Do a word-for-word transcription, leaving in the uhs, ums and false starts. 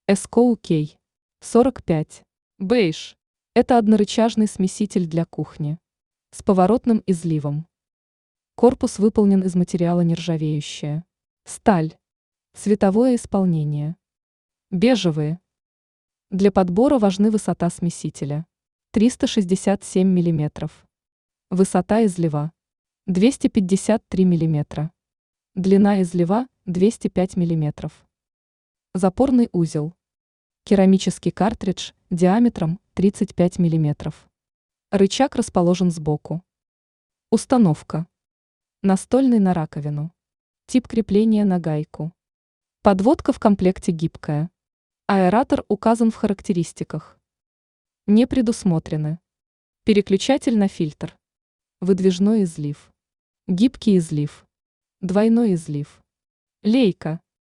эс ку кей сорок пять. Бейж. Это однорычажный смеситель для кухни. С поворотным изливом. Корпус выполнен из материала нержавеющая. Сталь. Цветовое исполнение. Бежевые. Для подбора важны высота смесителя. триста шестьдесят семь миллиметров. Высота излива. двести пятьдесят три миллиметра. Длина излива двести пять миллиметров. Запорный узел. Керамический картридж диаметром тридцать пять миллиметров. Рычаг расположен сбоку. Установка. Настольный на раковину. Тип крепления на гайку. Подводка в комплекте гибкая. Аэратор указан в характеристиках. Не предусмотрены. Переключатель на фильтр. Выдвижной излив. Гибкий излив. Двойной излив. Лейка.